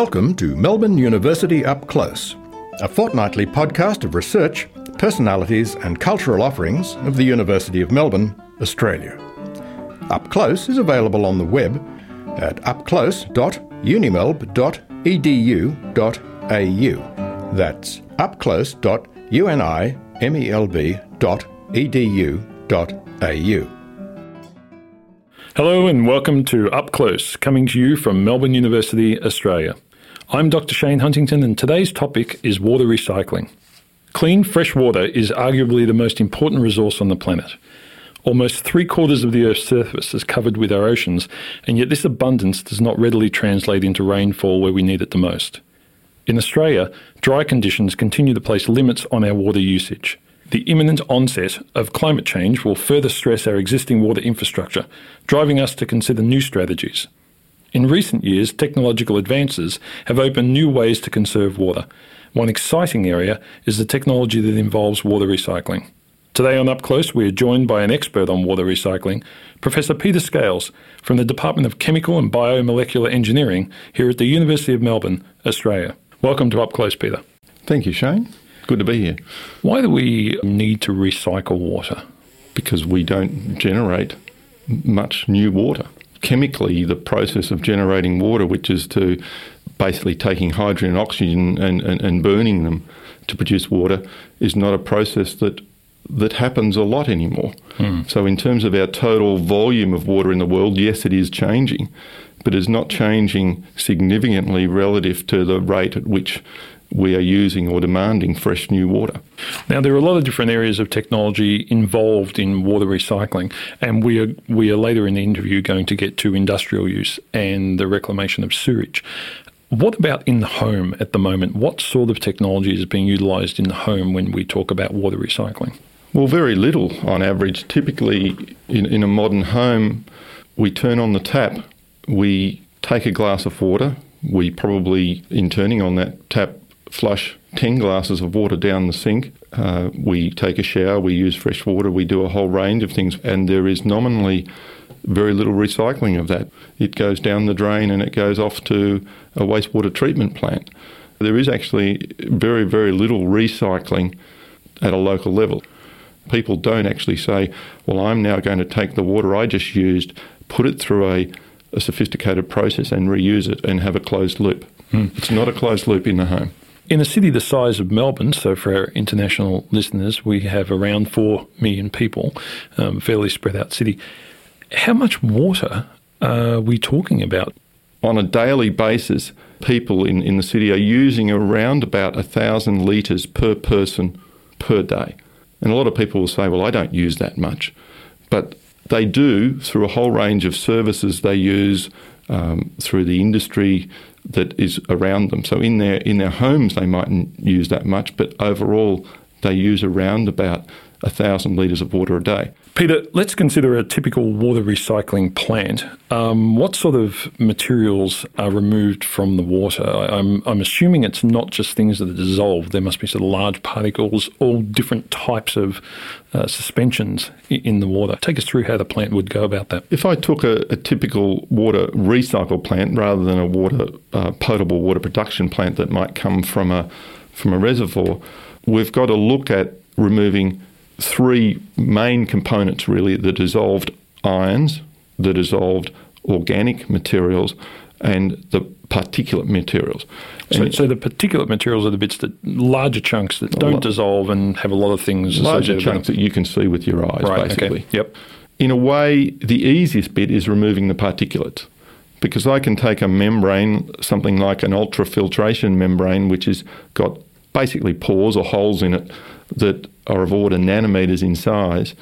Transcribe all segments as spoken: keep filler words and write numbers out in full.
Welcome to Melbourne University Up Close, a fortnightly podcast of research, personalities and cultural offerings of the University of Melbourne, Australia. Up Close is available on the web at upclose dot unimelb dot e d u dot a u. That's upclose dot unimelb dot e d u dot a u. Hello and welcome to Up Close, coming to you from Melbourne University, Australia. I'm Doctor Shane Huntington and today's topic is water recycling. Clean, fresh water is arguably the most important resource on the planet. Almost three quarters of the Earth's surface is covered with our oceans, and yet this abundance does not readily translate into rainfall where we need it the most. In Australia, dry conditions continue to place limits on our water usage. The imminent onset of climate change will further stress our existing water infrastructure, driving us to consider new strategies. In recent years, technological advances have opened new ways to conserve water. One exciting area is the technology that involves water recycling. Today on Up Close, we are joined by an expert on water recycling, Professor Peter Scales from the Department of Chemical and Biomolecular Engineering here at the University of Melbourne, Australia. Welcome to Up Close, Peter. Thank you, Shane. Good to be here. Why do we need to recycle water? Because we don't generate much new water. Chemically, the process of generating water, which is to basically taking hydrogen and oxygen and, and, and burning them to produce water, is not a process that that happens a lot anymore. Mm. So in terms of our total volume of water in the world, yes, it is changing, but it's not changing significantly relative to the rate at which we are using or demanding fresh new water. Now, there are a lot of different areas of technology involved in water recycling, and we are we are later in the interview going to get to industrial use and the reclamation of sewage. What about in the home at the moment? What sort of technology is being utilised in the home when we talk about water recycling? Well, very little on average. Typically, in, in a modern home, we turn on the tap, we take a glass of water, we probably, in turning on that tap, flush ten glasses of water down the sink. Uh, we take a shower, we use fresh water, we do a whole range of things, and there is nominally very little recycling of that. It goes down the drain and it goes off to a wastewater treatment plant. There is actually very, very little recycling at a local level. People don't actually say, well, I'm now going to take the water I just used, put it through a, a sophisticated process and reuse it and have a closed loop. Mm. It's not a closed loop in the home. In a city the size of Melbourne, so for our international listeners, we have around four million people, um, fairly spread out city. How much water are we talking about? On a daily basis, people in, in the city are using around about one thousand litres per person per day. And a lot of people will say, well, I don't use that much. But they do through a whole range of services they use, um, through the industry that is around them. So in their in their homes they mightn't use that much, but overall they use around about a thousand litres of water a day. Peter, let's consider a typical water recycling plant. Um, what sort of materials are removed from the water? I, I'm, I'm assuming it's not just things that are dissolved. There must be sort of large particles, all different types of uh, suspensions in, in the water. Take us through how the plant would go about that. If I took a, a typical water recycle plant rather than a water uh, potable water production plant that might come from a from a reservoir, we've got to look at removing three main components, really: the dissolved ions, the dissolved organic materials, and the particulate materials. So, so the particulate materials are the bits that, larger chunks that don't dissolve and have a lot of things larger associated chunks with them. That you can see with your eyes, right, basically. Okay. Yep. In a way, the easiest bit is removing the particulates, because I can take a membrane, something like an ultrafiltration membrane, which has got basically pores or holes in it that are of order nanometres in size,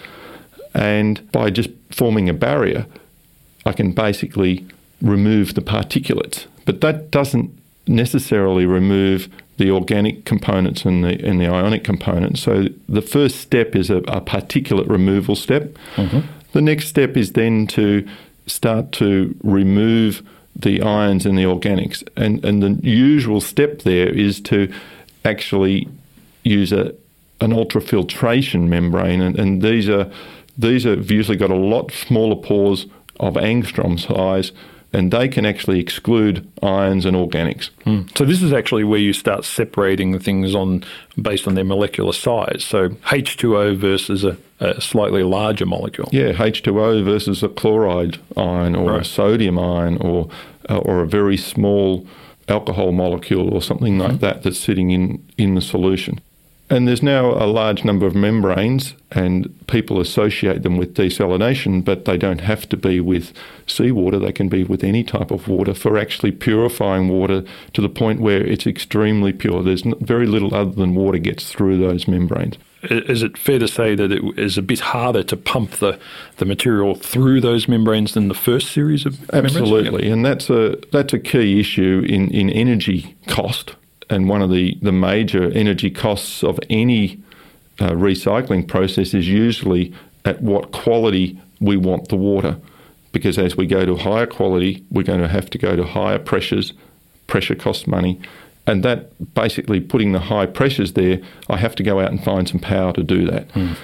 and by just forming a barrier, I can basically remove the particulates. But that doesn't necessarily remove the organic components and the and the ionic components. So the first step is a, a particulate removal step. Mm-hmm. The next step is then to start to remove the ions and the organics. And, and the usual step there is to actually use a an ultrafiltration membrane, and, and these are these have usually got a lot smaller pores of angstrom size and they can actually exclude ions and organics. Mm. So this is actually where you start separating things on based on their molecular size. So H two O versus a, a slightly larger molecule. Yeah, H two O versus a chloride ion or right. a sodium ion or uh, or a very small alcohol molecule or something like mm. that that's sitting in, in the solution. And there's now a large number of membranes, and people associate them with desalination, but they don't have to be with seawater. They can be with any type of water for actually purifying water to the point where it's extremely pure. There's very little other than water gets through those membranes. Is it fair to say that it is a bit harder to pump the, the material through those membranes than the first series of membranes? Absolutely, and that's a that's a key issue in, in energy cost. And one of the, the major energy costs of any uh, recycling process is usually at what quality we want the water. Because as we go to higher quality, we're going to have to go to higher pressures. Pressure costs money. And that basically putting the high pressures there, I have to go out and find some power to do that. Mm.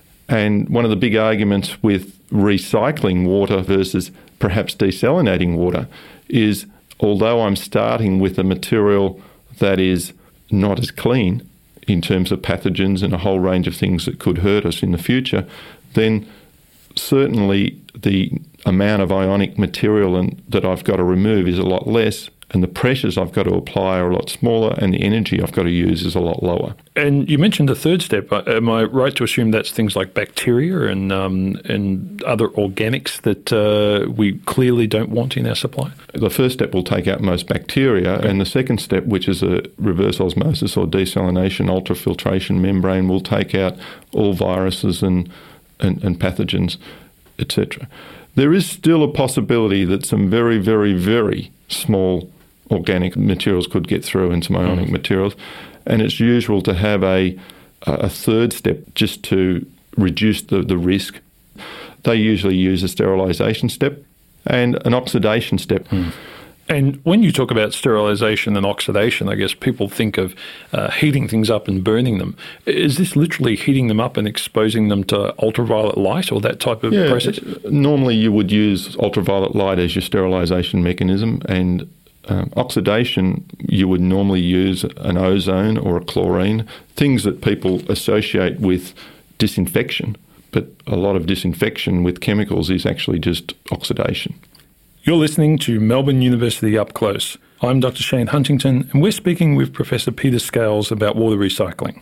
And one of the big arguments with recycling water versus perhaps desalinating water is, although I'm starting with a material that is not as clean in terms of pathogens and a whole range of things that could hurt us in the future, then certainly the amount of ionic material and, that I've got to remove is a lot less, and the pressures I've got to apply are a lot smaller, and the energy I've got to use is a lot lower. And you mentioned the third step. Am I right to assume that's things like bacteria and um, and other organics that uh, we clearly don't want in our supply? The first step will take out most bacteria, okay. and the second step, which is a reverse osmosis or desalination ultrafiltration membrane, will take out all viruses and, and, and pathogens, et cetera. There is still a possibility that some very, very, very small organic materials could get through and some ionic mm. materials, and it's usual to have a a third step just to reduce the, the risk. They usually use a sterilisation step and an oxidation step. Mm. And when you talk about sterilisation and oxidation, I guess people think of uh, heating things up and burning them. Is this literally heating them up and exposing them to ultraviolet light or that type of yeah, process? Normally you would use ultraviolet light as your sterilisation mechanism, and um, oxidation you would normally use an ozone or a chlorine, things that people associate with disinfection. But a lot of disinfection with chemicals is actually just oxidation. You're listening to Melbourne University Up Close. I'm Doctor Shane Huntington, and we're speaking with Professor Peter Scales about water recycling.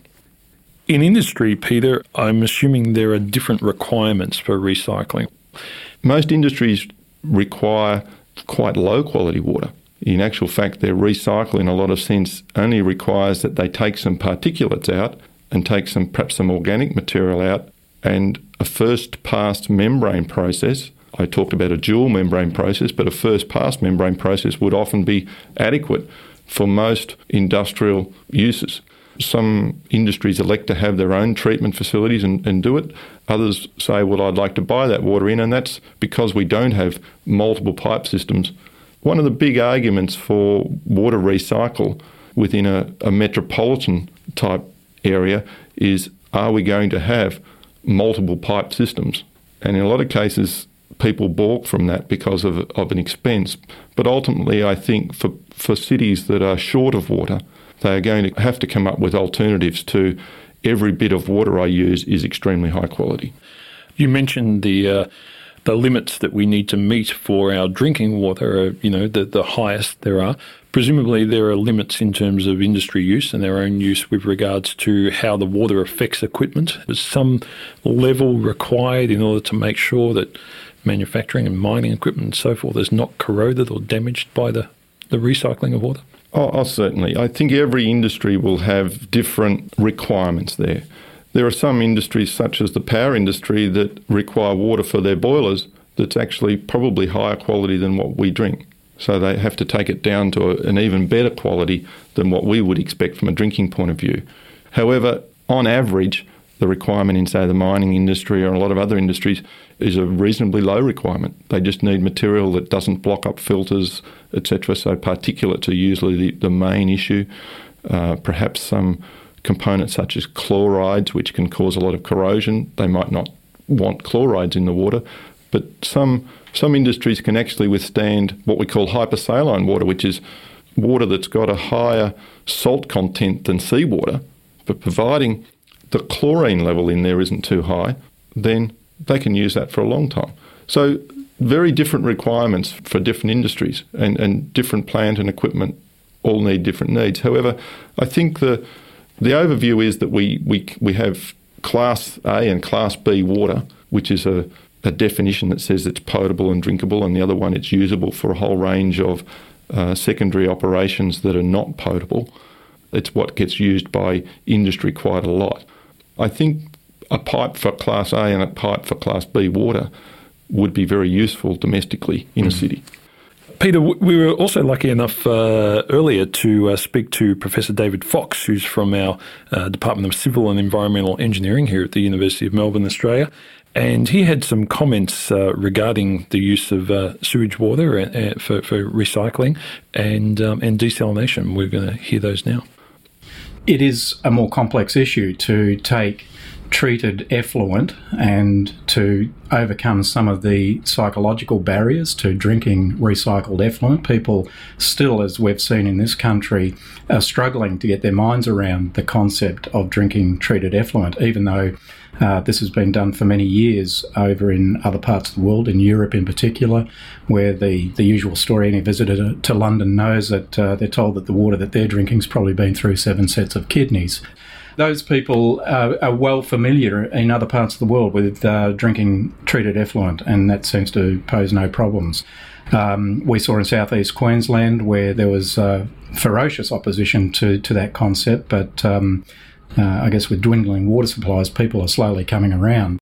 In industry, Peter, I'm assuming there are different requirements for recycling. Most industries require quite low quality water. In actual fact, their recycle in a lot of sense only requires that they take some particulates out and take some perhaps some organic material out, and a first pass membrane process. I talked about a dual membrane process, but a first pass membrane process would often be adequate for most industrial uses. Some industries elect to have their own treatment facilities and, and do it. Others say, well, I'd like to buy that water in, and that's because we don't have multiple pipe systems. One of the big arguments for water recycle within a, a metropolitan type area is, are we going to have multiple pipe systems? And in a lot of cases, people balk from that because of, of an expense. But ultimately, I think for, for cities that are short of water, they are going to have to come up with alternatives to every bit of water I use is extremely high quality. You mentioned the uh, the limits that we need to meet for our drinking water are, you know, the, the highest there are. Presumably there are limits in terms of industry use and their own use with regards to how the water affects equipment. There's some level required in order to make sure that manufacturing and mining equipment and so forth is not corroded or damaged by the, the recycling of water? Oh, oh, certainly. I think every industry will have different requirements there. There are some industries, such as the power industry, that require water for their boilers that's actually probably higher quality than what we drink. So they have to take it down to a, an even better quality than what we would expect from a drinking point of view. However, on average, the requirement in, say, the mining industry or a lot of other industries is a reasonably low requirement. They just need material that doesn't block up filters, et cetera. So particulates are usually the, the main issue. Uh, perhaps some components such as chlorides, which can cause a lot of corrosion. They might not want chlorides in the water, But some some industries can actually withstand what we call hypersaline water, which is water that's got a higher salt content than seawater, but providing the chlorine level in there isn't too high, then they can use that for a long time. So very different requirements for different industries, and, and different plant and equipment all need different needs. However, I think the the overview is that we, we, we have Class A and Class B water, which is a, a definition that says it's potable and drinkable, and the other one it's usable for a whole range of uh, secondary operations that are not potable. It's what gets used by industry quite a lot. I think a pipe for Class A and a pipe for Class B water would be very useful domestically in mm. a city. Peter, we were also lucky enough uh, earlier to uh, speak to Professor David Fox, who's from our uh, Department of Civil and Environmental Engineering here at the University of Melbourne, Australia. And he had some comments uh, regarding the use of uh, sewage water uh, for, for recycling and, um, and desalination. We're going to hear those now. It is a more complex issue to take treated effluent and to overcome some of the psychological barriers to drinking recycled effluent. People still, as we've seen in this country, are struggling to get their minds around the concept of drinking treated effluent, even though uh, this has been done for many years over in other parts of the world, in Europe in particular, where the, the usual story any visitor to London knows that uh, they're told that the water that they're drinking's probably been through seven sets of kidneys. Those people uh, are well familiar in other parts of the world with uh, drinking treated effluent, and that seems to pose no problems. Um, we saw in southeast Queensland where there was uh, ferocious opposition to, to that concept, but um, uh, I guess with dwindling water supplies, people are slowly coming around.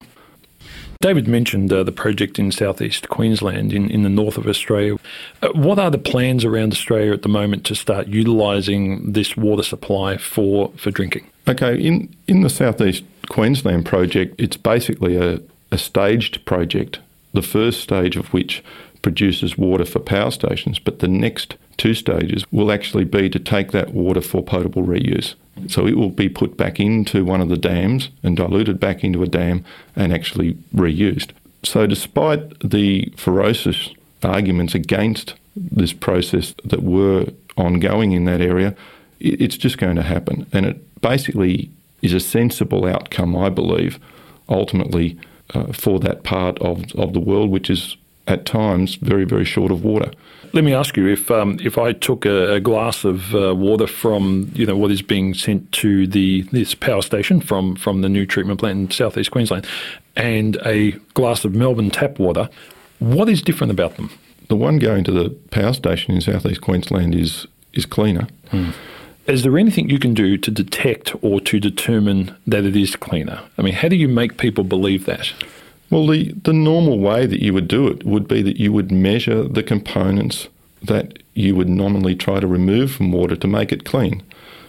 David mentioned uh, the project in southeast Queensland in, in the north of Australia. Uh, what are the plans around Australia at the moment to start utilising this water supply for, for drinking? Okay, in, in the southeast Queensland project, it's basically a, a staged project, the first stage of which produces water for power stations, but the next two stages will actually be to take that water for potable reuse. So it will be put back into one of the dams and diluted back into a dam and actually reused. So despite the ferocious arguments against this process that were ongoing in that area, it's just going to happen. And it basically is a sensible outcome, I believe, ultimately uh, for that part of, of the world, which is at times very, very short of water. Let me ask you, if um, if I took a, a glass of uh, water from, you know, what is being sent to the this power station from, from the new treatment plant in southeast Queensland, and a glass of Melbourne tap water, what is different about them? The one going to the power station in southeast Queensland is is cleaner. Hmm. Is there anything you can do to detect or to determine that it is cleaner? I mean, how do you make people believe that? Well, the, the normal way that you would do it would be that you would measure the components that you would nominally try to remove from water to make it clean.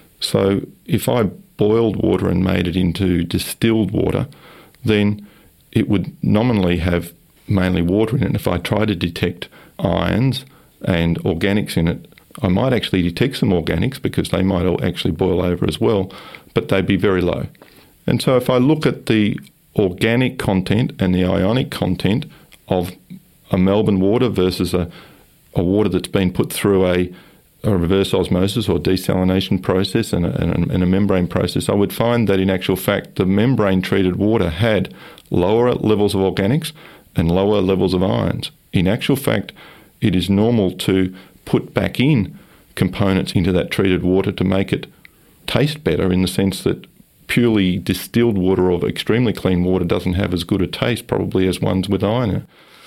So if I boiled water and made it into distilled water, then it would nominally have mainly water in it. And if I try to detect ions and organics in it, I might actually detect some organics because they might all actually boil over as well, but they'd be very low. And so if I look at the organic content and the ionic content of a Melbourne water versus a, a water that's been put through a, a reverse osmosis or desalination process and a, and, a, and a membrane process, I would find that in actual fact the membrane-treated water had lower levels of organics and lower levels of ions. In actual fact, it is normal to put back in components into that treated water to make it taste better, in the sense that purely distilled water or extremely clean water doesn't have as good a taste probably as ones with iron.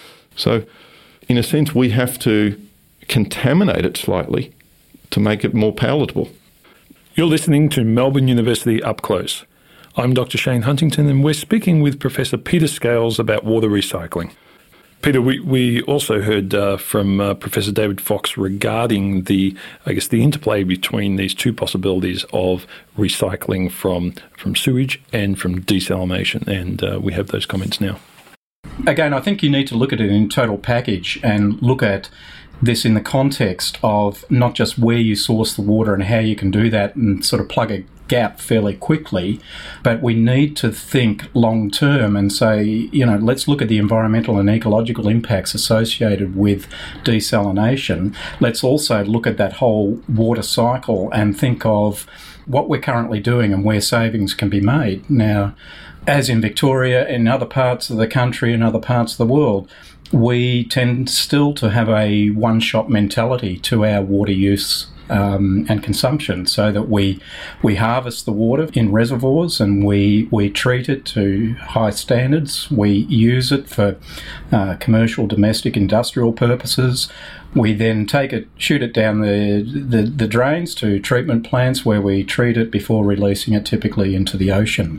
So in a sense we have to contaminate it slightly to make it more palatable. You're listening to Melbourne University Up Close. I'm Doctor Shane Huntington, and we're speaking with Professor Peter Scales about water recycling. Peter, we, we also heard uh, from uh, Professor David Fox regarding the, I guess, the interplay between these two possibilities of recycling from from sewage and from desalination, and uh, we have those comments now. Again, I think you need to look at it in total package and look at this in the context of not just where you source the water and how you can do that and sort of plug a gap fairly quickly, but we need to think long term and say, you know, let's look at the environmental and ecological impacts associated with desalination. Let's also look at that whole water cycle and think of what we're currently doing and where savings can be made. Now, as in Victoria, in other parts of the country and other parts of the world, we tend still to have a one-shot mentality to our water use um, and consumption, so that we we harvest the water in reservoirs and we, we treat it to high standards. We use it for uh, commercial, domestic, industrial purposes. We then take it, shoot it down the, the, the drains to treatment plants where we treat it before releasing it typically into the ocean.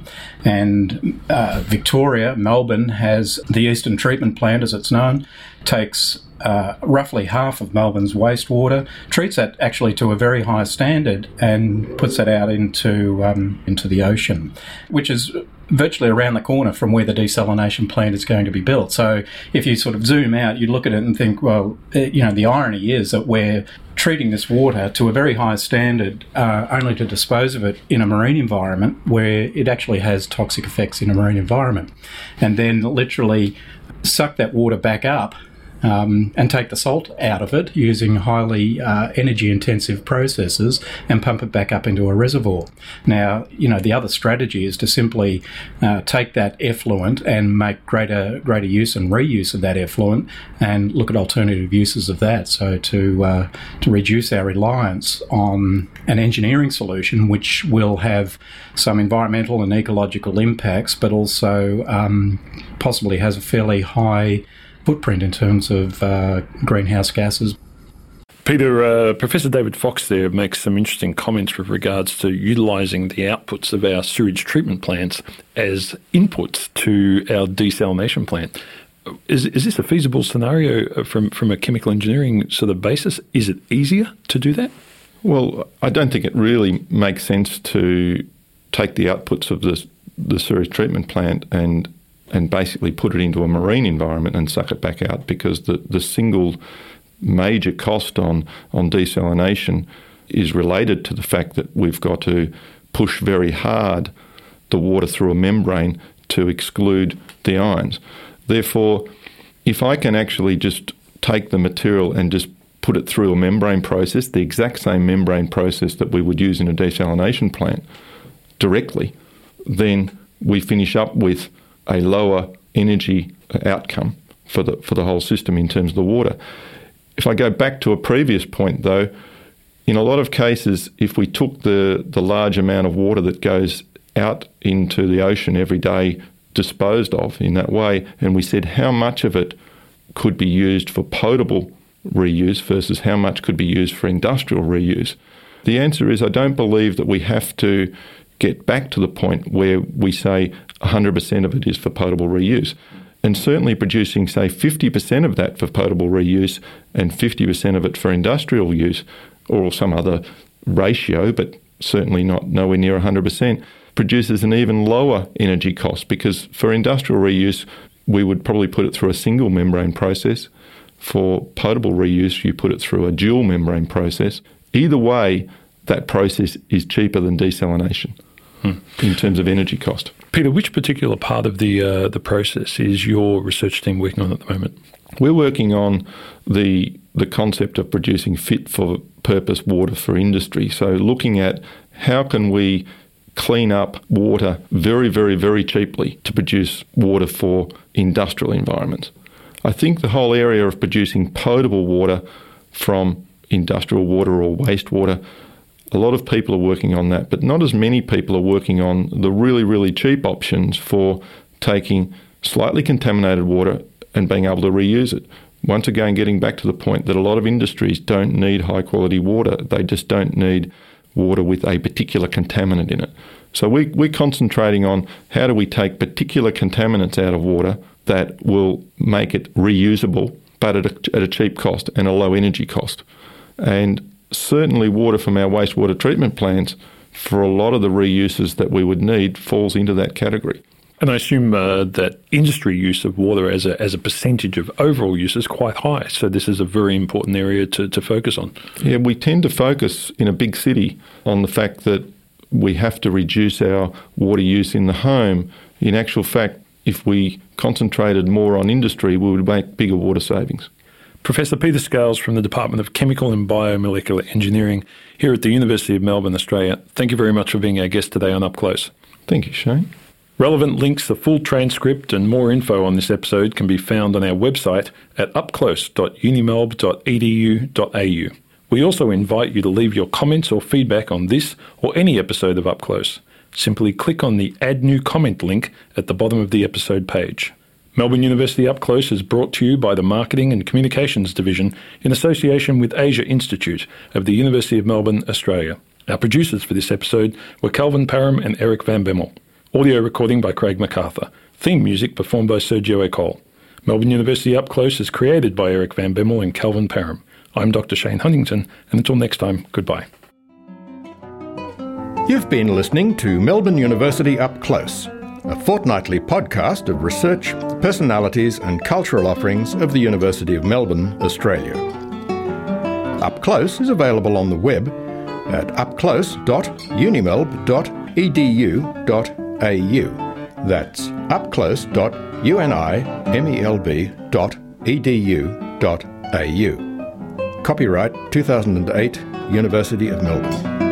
And uh, Victoria, Melbourne, has the Eastern Treatment Plant, as it's known, takes uh, roughly half of Melbourne's wastewater, treats that actually to a very high standard and puts that out into um, into the ocean, which is virtually around the corner from where the desalination plant is going to be built. So if you sort of zoom out, you look at it and think, well, you know, the irony is that we're treating this water to a very high standard uh, only to dispose of it in a marine environment where it actually has toxic effects in a marine environment, and then literally suck that water back up Um, and take the salt out of it using highly uh, energy-intensive processes and pump it back up into a reservoir. Now, you know, the other strategy is to simply uh, take that effluent and make greater greater use and reuse of that effluent, and look at alternative uses of that. So to uh, to reduce our reliance on an engineering solution which will have some environmental and ecological impacts, but also um, possibly has a fairly high footprint in terms of uh, greenhouse gases. Peter, uh, Professor David Fox there makes some interesting comments with regards to utilising the outputs of our sewage treatment plants as inputs to our desalination plant. Is, is this a feasible scenario from, from a chemical engineering sort of basis? Is it easier to do that? Well, I don't think it really makes sense to take the outputs of the, the sewage treatment plant and and basically put it into a marine environment and suck it back out, because the, the single major cost on, on desalination is related to the fact that we've got to push very hard the water through a membrane to exclude the ions. Therefore, if I can actually just take the material and just put it through a membrane process, the exact same membrane process that we would use in a desalination plant directly, then we finish up with a lower energy outcome for the for the whole system in terms of the water. If I go back to a previous point, though, in a lot of cases, if we took the, the large amount of water that goes out into the ocean every day, disposed of in that way, and we said how much of it could be used for potable reuse versus how much could be used for industrial reuse, the answer is I don't believe that we have to get back to the point where we say one hundred percent of it is for potable reuse. And certainly producing, say, fifty percent of that for potable reuse and fifty percent of it for industrial use, or some other ratio, but certainly not nowhere near one hundred percent, produces an even lower energy cost, because for industrial reuse, we would probably put it through a single membrane process. For potable reuse, you put it through a dual membrane process. Either way, that process is cheaper than desalination hmm. in terms of energy cost. Peter, which particular part of the uh, the process is your research team working on at the moment? We're working on the the concept of producing fit-for-purpose water for industry. So looking at how can we clean up water very, very, very cheaply to produce water for industrial environments. I think the whole area of producing potable water from industrial water or wastewater, a lot of people are working on that, but not as many people are working on the really, really cheap options for taking slightly contaminated water and being able to reuse it. Once again, getting back to the point that a lot of industries don't need high-quality water. They just don't need water with a particular contaminant in it. So we, we're concentrating on how do we take particular contaminants out of water that will make it reusable, but at a, at a cheap cost and a low energy cost. And certainly water from our wastewater treatment plants, for a lot of the reuses that we would need, falls into that category. And I assume uh, that industry use of water as a as a percentage of overall use is quite high. So this is a very important area to, to focus on. Yeah, we tend to focus in a big city on the fact that we have to reduce our water use in the home. In actual fact, if we concentrated more on industry, we would make bigger water savings. Professor Peter Scales from the Department of Chemical and Biomolecular Engineering here at the University of Melbourne, Australia. Thank you very much for being our guest today on Up Close. Thank you, Shane. Relevant links, the full transcript and more info on this episode can be found on our website at upclose dot unimelb dot e d u dot a u. We also invite you to leave your comments or feedback on this or any episode of Up Close. Simply click on the Add New Comment link at the bottom of the episode page. Melbourne University Up Close is brought to you by the Marketing and Communications Division in association with Asia Institute of the University of Melbourne, Australia. Our producers for this episode were Calvin Parham and Eric Van Bemmel. Audio recording by Craig MacArthur. Theme music performed by Sergio Ecole. Melbourne University Up Close is created by Eric Van Bemmel and Calvin Parham. I'm Doctor Shane Huntington, and until next time, goodbye. You've been listening to Melbourne University Up Close, a fortnightly podcast of research, personalities and cultural offerings of the University of Melbourne, Australia. Up Close is available on the web at upclose dot unimelb dot e d u dot a u. That's upclose dot unimelb dot e d u dot a u. Copyright two thousand eight, University of Melbourne.